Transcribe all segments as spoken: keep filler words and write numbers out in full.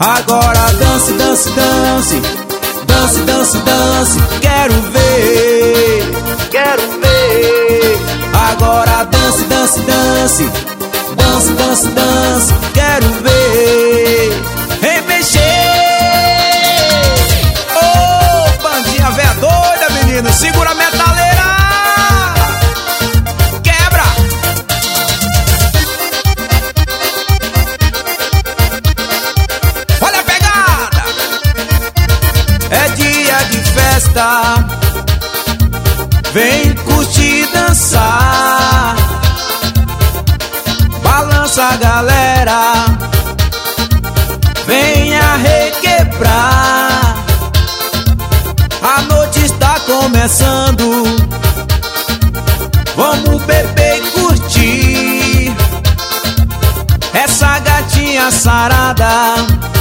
Agora dance, dance, dance, dance, dance, dance, quero ver, quero ver. Agora dance, dance, dance, dance, dance, dance, quero ver. Remexer. Ô, bandinha véia doida, menino, segura a metaleira. Quebra. Olha a pegada. É dia de festa, vem curtir, dançar. Balança a galera, venha requebrar. A noite está começando, vamos beber e curtir. Essa gatinha sarada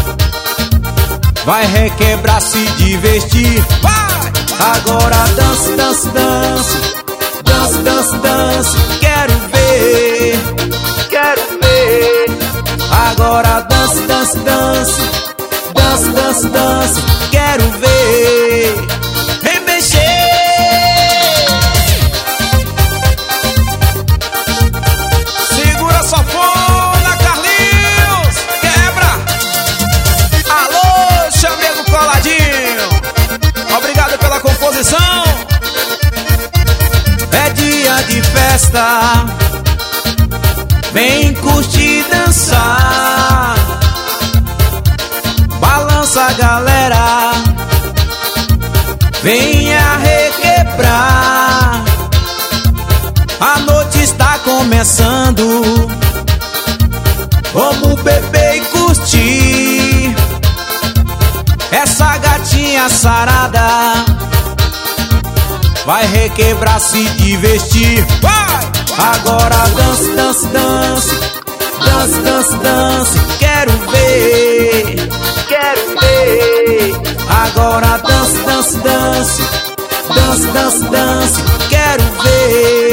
vai requebrar, se divertir. Vai! Agora dance, dance, dance, dance, dance, dance, quero ver, quero ver. Agora dance, dance, dance, dance, dance, dance, quero ver. Remexer. Segura a sanfona, Carlinhos, quebra. Alô, chamego coladinho, obrigado pela composição. É dia de festa, vem curtir, dançar. Balança a galera, venha requebrar. A noite está começando, vamos beber e curtir. Essa gatinha sarada vai requebrar, se divertir. Vai! Agora dance, dance, dance, dance, dance, dance, quero ver, quero ver. Agora dance, dance, dance, dance, dance, dance, quero ver.